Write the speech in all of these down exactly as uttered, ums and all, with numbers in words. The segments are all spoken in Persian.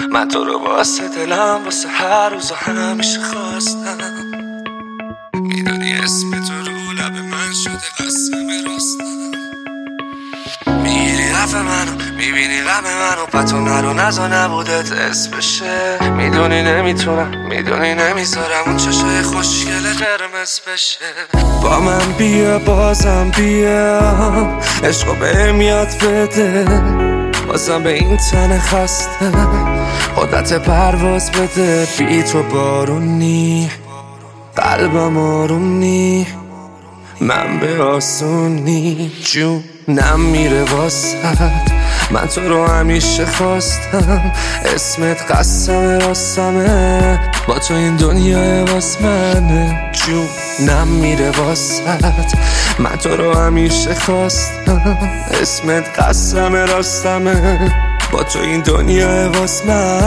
من تو رو واسه دلم واسه هر روز و همیشه خواستم. میدونی اسم تو رو لب من شده قسم راستم. میگیری رفت منو میبینی غم منو پتو نرو نزا نبودت اسم بشه. میدونی نمیتونم میدونی نمیذارم اون چشای خوشگل قرمز بشه. با من بیا بازم بیا عشقو بهم یاد بده. بازم به این تن خسته قدرت پرواز بده. بی تو بارونی قلبم آروم من به آسونی جونم میره واسد. من تو رو همیشه خواستم اسمت قسم راستمه. با تو این دنیا واس منه جونم میره واسد. من تو رو همیشه خواستم اسمت قسم راستمه. با تو این دنیا واس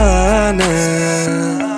منه.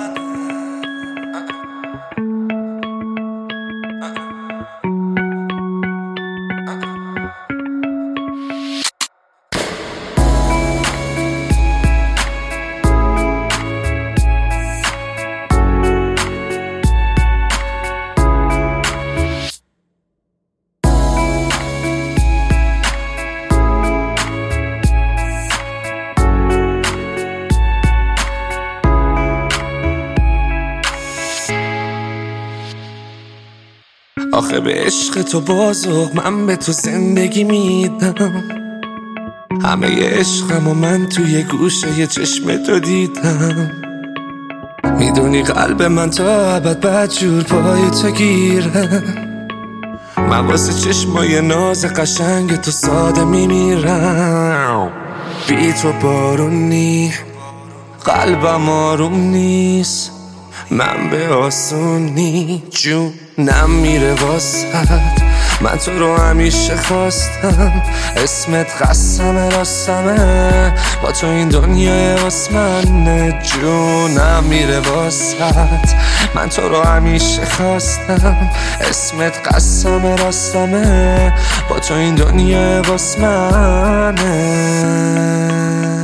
آخه به عشق تو بازوق من به تو زندگی میدم. همه عشقم و من توی گوشه ی چشم تو دیدم. میدونی قلب من تا ابد بدجور پای تو گیره. من واسه چشمای ناز قشنگ تو ساده میمیرم. بی تو بارونی قلبم آروم نیست. من به آسونی جونم میره واسد. من تو رو همیشه خواستم اسمت قسم راستمه. با تو این دنیا واس منه جونم میره واسد. من تو رو همیشه خواستم اسمت قسم راستمه. با تو این دنیا واس منه.